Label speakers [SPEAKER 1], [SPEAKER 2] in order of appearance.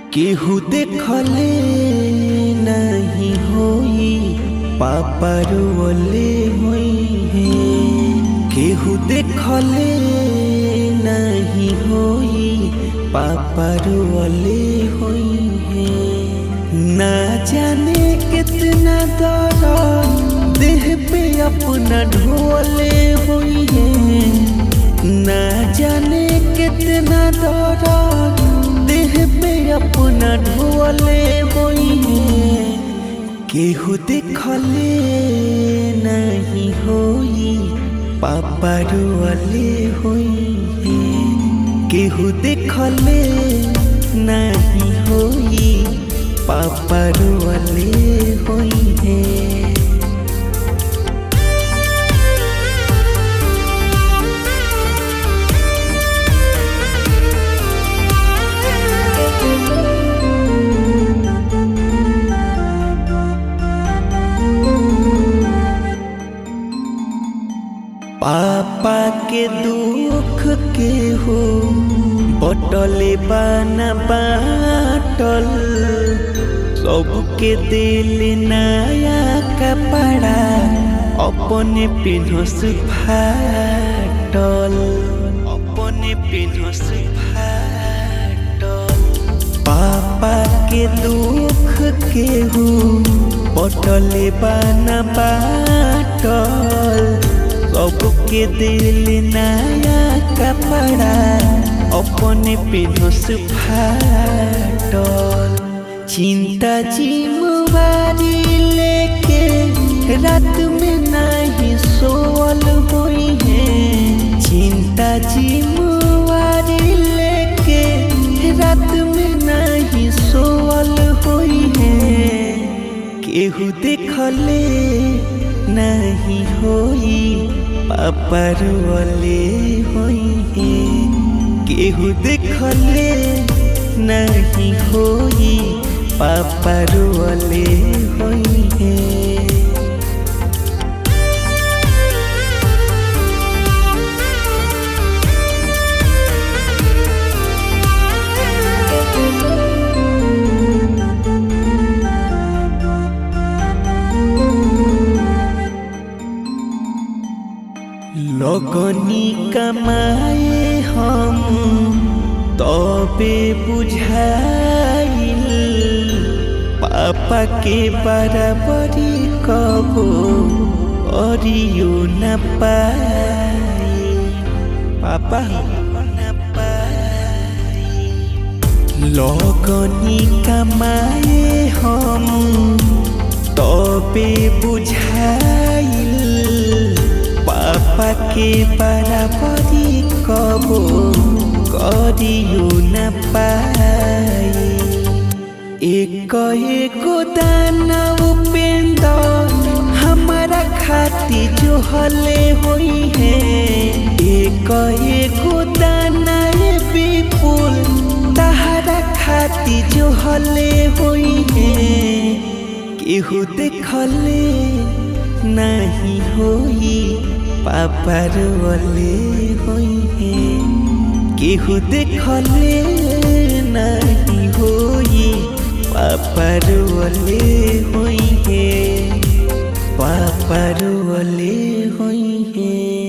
[SPEAKER 1] केहू देखले नहीं होई पापा रोले होई है। केहू देखले नहीं होई पापा रोले होई है। ना जाने कितना दर्द देह पे अपना ढोले हुई है। ना जाने कितना दर्द देह पे अपना ढोले हुई है। केहू देखले नहीं होई पापा रोले हुई है। केहू देखले नहीं होई पापा रोले हुई है। पापा के दुख के हो बटले बाना बाटल। सबके दिल नया कपड़ा अपने पिन्हस फाटल। अपने पिन्हस फाटल। पापा के दुख के हो बटले बाना बाटल। सबके दिल नया कपड़ा अपने पिन्हस फाटल। चिंता जिम्मेवारी लेके रात में नहीं सोवल हुई है। चिंता जिम्मेवारी लेके रात में नहीं सोवल हुई है। केहू देखले नहीं होई पापा रोले होई है। केहू देखले नहीं होई पापा रोले होई है। लगनी कमाए हम तबे बुझाइल। पापा के बराबरी कबो अरियो न पाई। पापा न पाई। लगनी कमाए हम तबे बुझाइल। पापा के बराबरी कबो करियो न पाई। एक एगो दाना उपेंदर हमारा खाती जो हले हुई है। एक एगो दाना विपुल तहरा खाती जो हले हुई है। केहू देखले नहीं होई पापा रोले होई है। केहू देखले नहीं होई पापा रोले होई है। पापा रोले होई है।